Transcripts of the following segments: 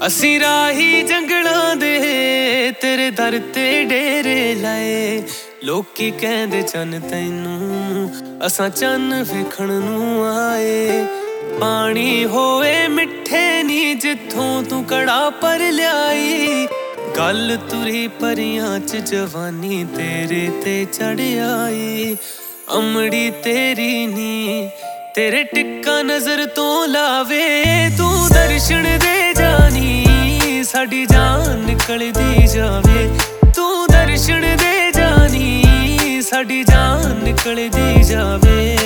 ਅਸੀਂ ਰਾਹੀ ਜੰਗਲਾਂ ਦੇ ਤੇਰੇ ਦਰ ਤੇ ਡੇਰੇ ਲਾਏ। ਲੋਕੀ ਕਹਿੰਦੇ ਚੰਨ ਤੈਨੂੰ, ਅਸਾਂ ਚੰਨ ਵੇਖਣ ਨੂੰ ਆਏ। ਪਾਣੀ ਹੋਵੇ ਮਿੱਠੇ ਨੀ ਜਿੱਥੋਂ ਤੂੰ ਕੜਾ ਪਰ ਲਿਆਈ। ਗੱਲ ਤੁਰੀ ਪਰੀਆਂ ਚ ਜਵਾਨੀ ਤੇਰੇ ਤੇ ਚੜ ਆਈ। ਅਮੜੀ ਤੇਰੀ ਨੀ ਤੇਰੇ ਟਿੱਕਾ ਨਜ਼ਰ ਤੋਂ ਲਾਵੇ। ਤੂੰ ਦਰਸ਼ਨ ਦੇ ਜਾਨੀ ਸਾਡੀ ਜਾਨ ਨਿਕਲਦੀ ਜਾਵੇ। ਤੂੰ ਦਰਸ਼ਨ ਦੇ ਜਾਨੀ ਸਾਡੀ ਜਾਨ ਨਿਕਲਦੀ ਜਾਵੇ।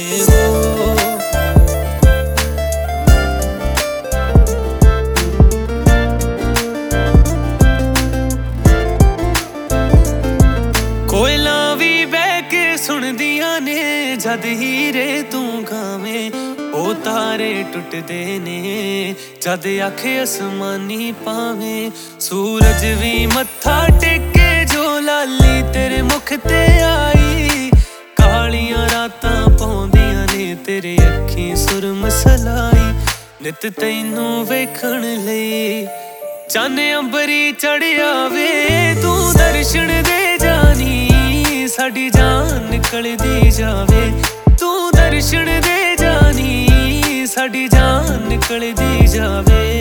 ਕੋਇਲਾਂ ਵੀ ਬਹਿ ਕੇ ਸੁਣਦੀਆਂ ਨੇ ਜਦ ਹੀਰੇ ਤੂੰ ਗਾਵੇਂ। ਉਹ ਤਾਰੇ ਟੁੱਟਦੇ ਨੇ ਜਦ ਅੱਖ ਅਸਮਾਨੀ ਪਾਵੇਂ। ਸੂਰਜ ਵੀ ਮੱਥਾ ਟੇਕੇ ਜੋ ਲਾਲੀ ਤੇਰੇ ਮੁਖ ਤੇ ਆਈ। ਕਾਲੀਆਂ ਰਾਤਾਂ ਪਾਉਂਦੀਆਂ ਨੇ ਤੇਰੇ ਅੱਖੀਂ ਸੁਰਮ ਸਲਾਈ। ਨਿਤ ਤੈਨੂੰ ਵੇਖਣ ਲਈ ਚੰਨ ਅੰਬਰੀ ਚੜ੍ਹਿਆ ਵੇ। ਤੂੰ ਦਰਸ਼ਨ ਦੇ ਜਾਨੀ ਸਾਡੀ ਜਾਨ ਨਿਕਲਦੀ ਜਾਵੇ। ਤੂੰ ਦਰਸ਼ਨ ਦੇ ਜਾਨੀ ਸਾਡੀ ਜਾਨ ਨਿਕਲਦੀ ਜਾਵੇ।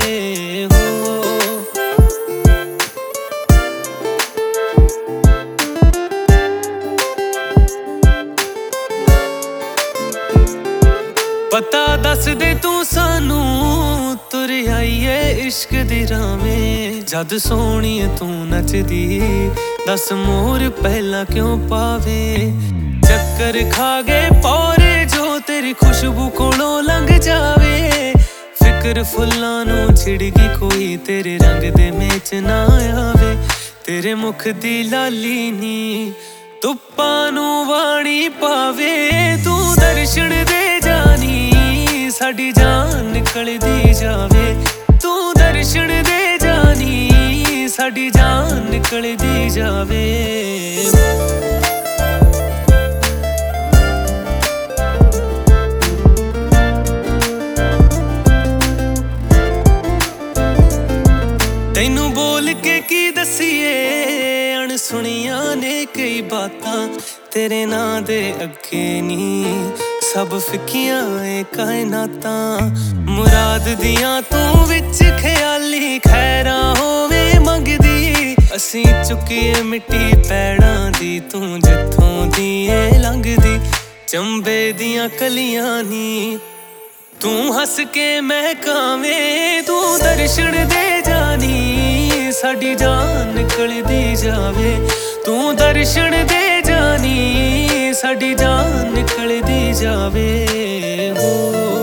ਪਤਾ ਦੱਸ ਦੇ ਤੂੰ ਸਾਨੂੰ ਤੁਰ ਆਈਏ ਇਸ਼ਕ ਦੀ ਰਾਵੇਂ। ਜਦ ਸੋਹਣੀਏ ਤੂੰ ਨੱਚਦੀ ਦੱਸ ਮੋਰ ਪਹਿਲਾਂ ਕਿਉਂ ਪਾਵੇ। ਚੱਕਰ ਖਾ ਗਏ ਪੌਰੇ ਜੋ ਤੇਰੀ ਖੁਸ਼ਬੂ ਕੋਲੋਂ ਲੰਘ ਜਾਵੇ। ਫਿਕਰ ਫੁੱਲਾਂ ਨੂੰ ਛਿੜ ਗਈ ਕੋਈ ਤੇਰੇ ਰੰਗ ਦੇ ਮੇਚ ਨਾ ਆਵੇ। ਤੇਰੇ ਮੁਖ ਦੀ ਲਾਲੀ ਨੀ ਧੁੱਪਾਂ ਨੂੰ ਵਾਣੀ ਪਾਵੇ। ਤੂੰ ਦਰਸ਼ਨ ਦੇ ਜਾਨੀ ਸਾਡੀ ਜਾਨ ਨਿਕਲਦੀ ਜਾਵੇ। ਤੂੰ ਦਰਸ਼ਨ ਦੇ ਜਾਨੀ ਸਾਡੀ ਜਾਨ ਨਿਕਲਦੀ ਜਾਵੇ। ਤੈਨੂੰ ਬੋਲ ਕੇ ਕੀ ਦਸੀਏ ਅਣਸੁਣੀਆਂ ਨੇ ਕਈ ਬਾਤਾਂ। ਤੇਰੇ ਨਾਂ ਦੇ ਅੱਗੇ ਨੀ ਸਭ ਫਿੱਕੀਆਂ ਏ ਕਾਇਨਾਤਾਂ। ਮੁਰਾਦ ਦੀਆਂ ਤੂੰ ਵਿੱਚ ਖਿਆਲੀ ਖੈਰਾਂ ਹੋਵੇ ਮੰਗਦੀ। ਅਸੀਂ ਚੁੱਕੀਏ ਮਿੱਟੀ ਪੈੜਾਂ ਦੀ ਤੂੰ ਜਿੱਥੋਂ ਦੀ ਏ ਲੰਘਦੀ। ਚੰਬੇ ਦੀਆਂ ਕਲੀਆਂ ਨੀ ਤੂੰ ਹੱਸ ਕੇ ਮਹਿਕਾਵੇਂ। ਤੂੰ ਦਰਸ਼ਨ ਦੇ ਜਾਨੀ ਸਾਡੀ ਜਾਨ ਨਿਕਲਦੀ ਜਾਵੇ। ਤੂੰ ਦਰਸ਼ਨ ਦੇ ਜਾਨੀ ਸਾਡੀ ਜਾਨ ਨਿਕਲਦੀ ਜਾਵੇ।